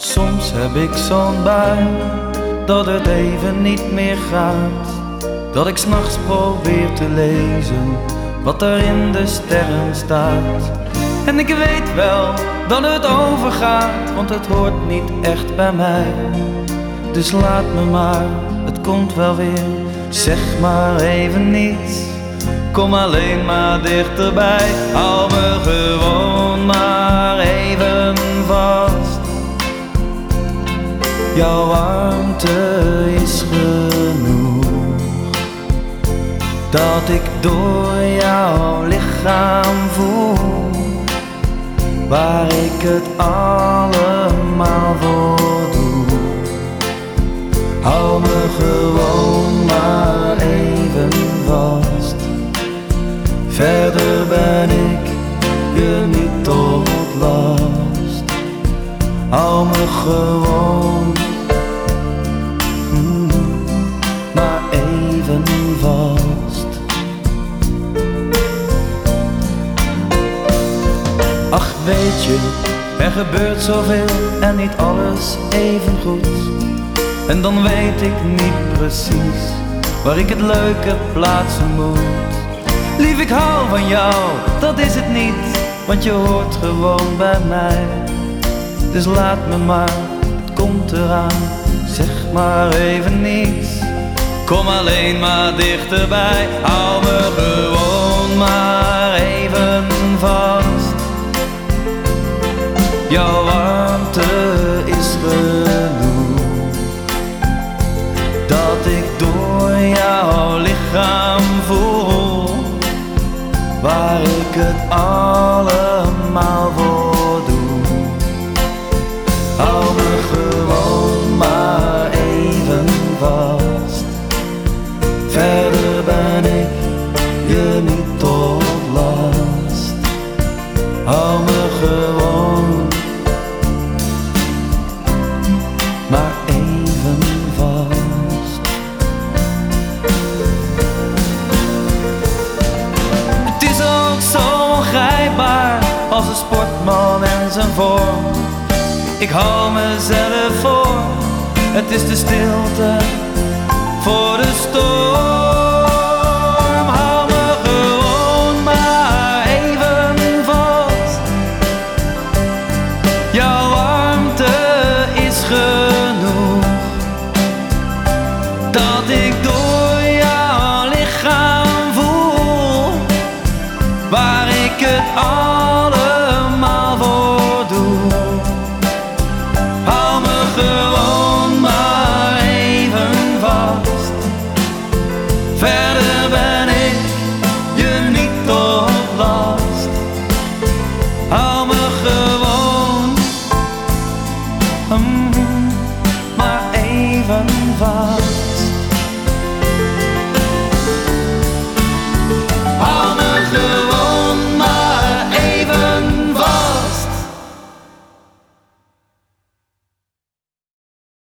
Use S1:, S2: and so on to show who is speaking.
S1: Soms heb ik zo'n bui dat het even niet meer gaat, dat ik 's nachts probeer te lezen wat er in de sterren staat. En ik weet wel dat het overgaat, want het hoort niet echt bij mij. Dus laat me maar, het komt wel weer. Zeg maar even niets, kom alleen maar dichterbij. Hou me gewoon maar even vast. Jouw warmte is genoeg, dat ik door jouw lichaam voel, waar ik het allemaal voor doe. Hou me gewoon maar even vast. Verder ben ik je niet tot last. Hou me gewoon maar even vast. Ach weet je, er gebeurt zoveel en niet alles even goed. En dan weet ik niet precies waar ik het leuke plaatsen moet. Lief, ik hou van jou, dat is het niet, want je hoort gewoon bij mij. Dus laat me maar, het komt eraan, zeg maar even niets. Kom alleen maar dichterbij, hou me gewoon maar even vast. Jouw warmte is genoeg, dat ik door jouw lichaam voel, waar ik het allemaal voor doe. Hou me gewoon maar even vast. Verder ben ik je niet tot last. Hou me gewoon maar even vast. Het is ook zo ongrijpbaar als een sportman en zijn vorm. Ik hou mezelf voor, het is de stilte voor de storm. Hou me gewoon maar even vast. Jouw warmte is genoeg, dat ik door jouw lichaam voel, waar ik het allemaal